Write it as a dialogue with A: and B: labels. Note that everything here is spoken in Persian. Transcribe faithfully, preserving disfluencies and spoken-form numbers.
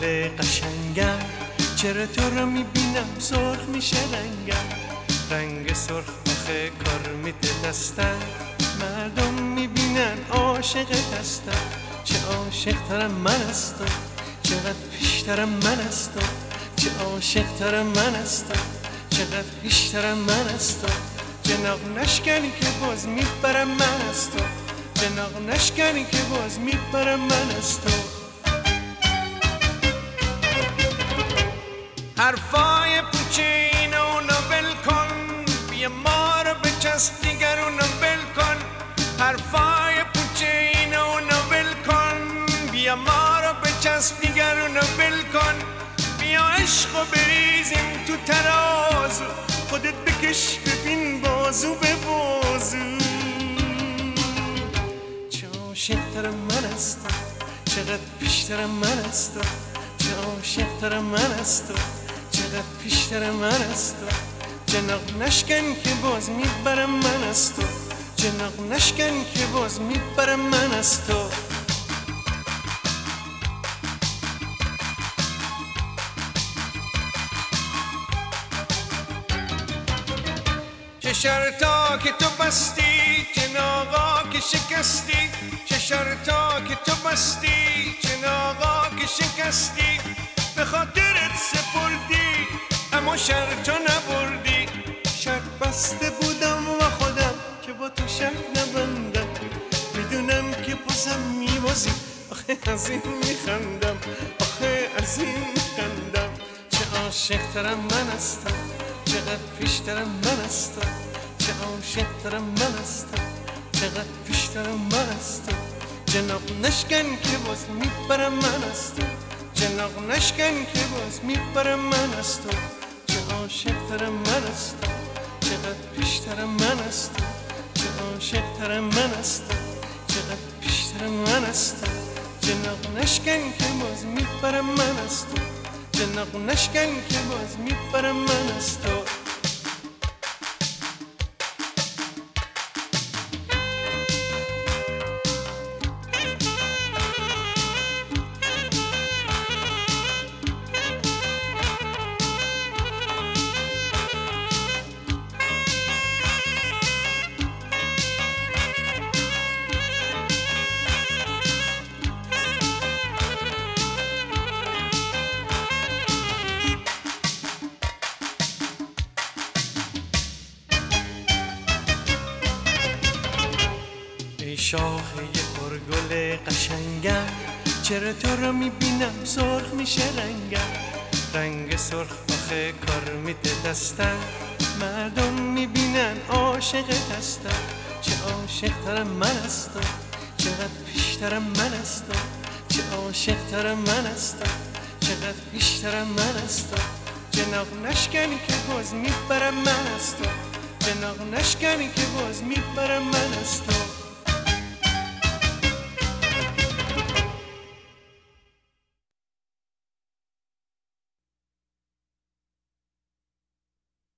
A: گل قشنگم، چرا تو رو میبینم سرخ میشه رنگم. رنگ سرخ آخه کار میده دستم، مردم میبینن عاشقت هستم. چه عاشق ترم من از تو، چقدر پیشترم من از تو. چه عاشق ترم من از تو، چقدر پیشترم من از تو. جناق نشکنی که باز میبرم من از تو، جناق نشکنی که باز میبرم من از تو. حرفای پوچه این اونو ول کن، بیا ما رو بچسب دیگر اونو ول کن. حرفای پوچه این اونو ول کن، بیا ما رو بچسب دیگر اونو ول کن. بیا عشقو بریزیم تو ترازو، خودت بکش ببین بازو به بازو. چه عاشق‌ترم من از تو، چقدر پیشترم من از تو. چه عاشق‌ترم من از تو، چقدر پیشترم من از تو. جناق نشکن که باز میبرم من از تو، جناق نشکن که باز میبرم من از تو. چه شرطا که تو بستی، جناقا که شکستی. چه شرطا که تو بستی، جناقا که شکستی. به خاطرت سپردی اما شرطا نبردی. شرط بسته بودم و خودم که با تو شرط نبندم. میدونم که بازم میبازی، آخه از این میخندم، آخه از این میخندم. چه عاشق ترم من از تو، چقدر پیشترم من از تو. چه عاشق ترم من از تو، چقدر پیشترم من از تو. جناق نشکن که باز میبرم من از تو، جناق نشکن که باز میبرم من از تو. چه عاشق ترم من از تو، چقدر پیشترم من از تو. چه عاشق ترم من از تو، چقدر پیشترم من از تو. جناق نشکن که باز میبرم من از تو، جناق نشکن که باز میبرم من از تو. ای شاخه پرگل قشنگم، چرا تو رو میبینم سرخ میشه رنگم. رنگ سرخ آخه کار میده دستم، مردم میبینن عاشقت هستم. چه عاشق ترم من از تو، چقدر پیشترم من از تو. چه عاشق ترم من از تو، چقدر پیشترم من از تو. جناق نشکنی که باز میبرم من از تو، جناق نشکنی که باز میبرم من از تو.